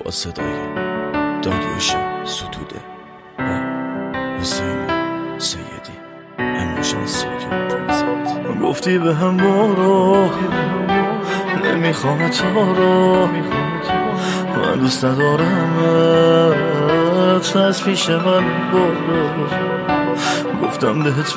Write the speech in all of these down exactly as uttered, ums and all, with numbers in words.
با صدای داریوش ستوده و حسین سیدی اموشن سوکی پرزنت. گفتی به هم برو نمیخوام تو رو، من دوست ندارمت از پیش من برو. گفتم بهت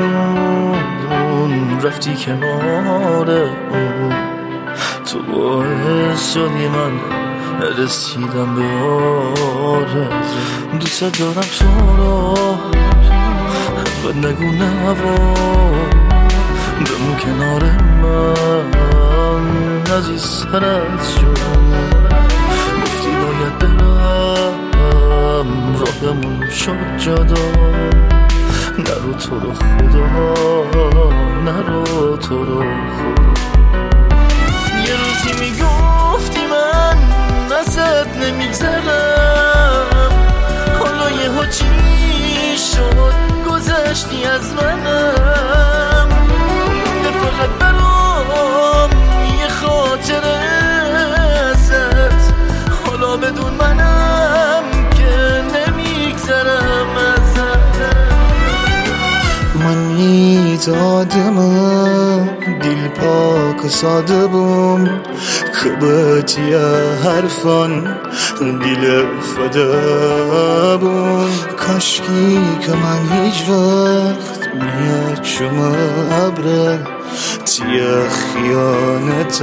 بمون رفتی کنار اون، تو باعث شدی من رسیدم به آرزو. دوست دارم تو رو و نگو نوا، بمون کنار من عزیزترت شد. گفتی باید برم راهمون شد جدا، نرو تو رو خدا، نرو تو رو خدا. یه روزی میگفتی من ازت نمیگذرم، حالا یه ها چی شد گذشتی از منم. ده فقط برام یه خاطره ازت، حالا بدون منم که نمیگذرم ازت. من میدادم دل پاک و ساده بوم که بهتی حرفان دل فدا بوم. کاشکی که من هیچ وقت میاد شما عبره تیه خیانت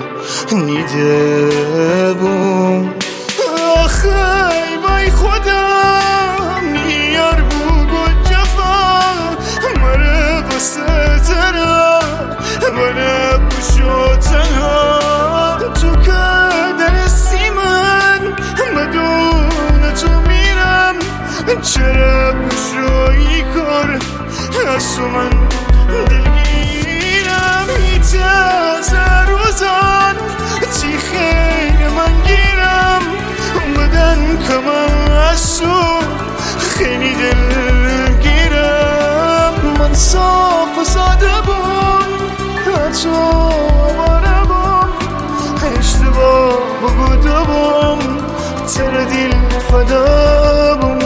نیده بوم. آخه بای خدا میار بگو جفا مره بسه ترا مره بشو تنها. تو که درستی من بدون تو میرم، چرا بشوی کار از تو من دلگیرم. هیچ از روزان تی خیلی من گیرم، بدن که من از تو خیلی دلگیرم. من صاف و ساده بوم تو آواره بوم، اشتباه بگوده بوم تر دل فدا بوم.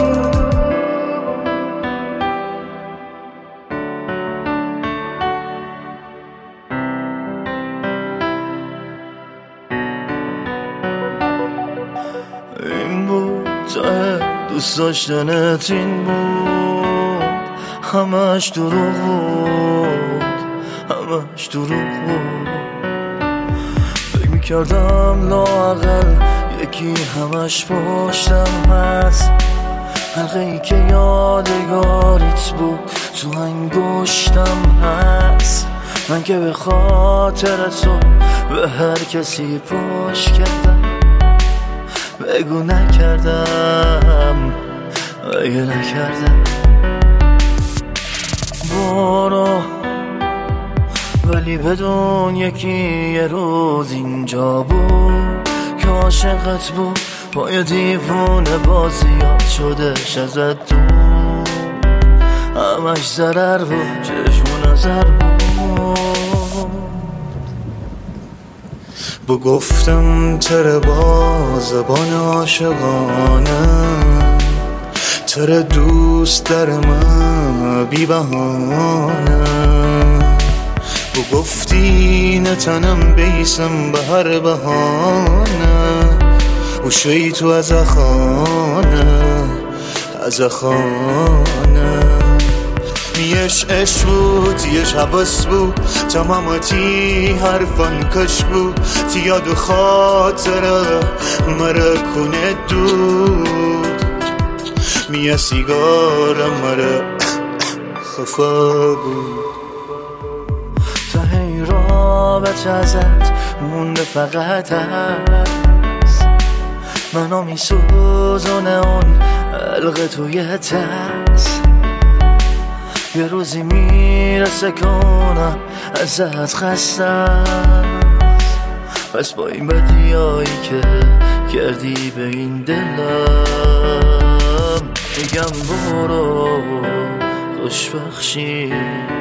این بود ته دوست داشتنت، این بود همش دروغ بود، همش دروغ بود. فکر میکردم لااقل یکی همش پشتم هست، حلقه ای که یادگاریت بود تو انگشتم هست. من که به خاطر تو به هر کسی پشت کردم، بگو نکردم اگه نکردم. برو ولی بدون یکی یه روز اینجا بود که عاشقت بود، پای دیوونه بازیات شدش ازت دور. همش ضرر بود، چشم نظر بود. بگفتم تره با زبان عاشقانه، تره دوست در من بی بهانه. بگفتی نتنم بیسم به هر بهانه، و شوی تو از خانه از خانه. یش عشق بود یش حواس بود تمامتی حرفان کش بود، تی یاد و خاطره مره کنه دود. میه سیگارم مره خفا بود. ته این رابطه ازت مونده فقط هست، منو میسوزونه اون حلقه توی دست. یه روزی میرسه کنم ازت خستم، پس با این بدیایی که کردی به این دلم میگم برو خوشبخشی.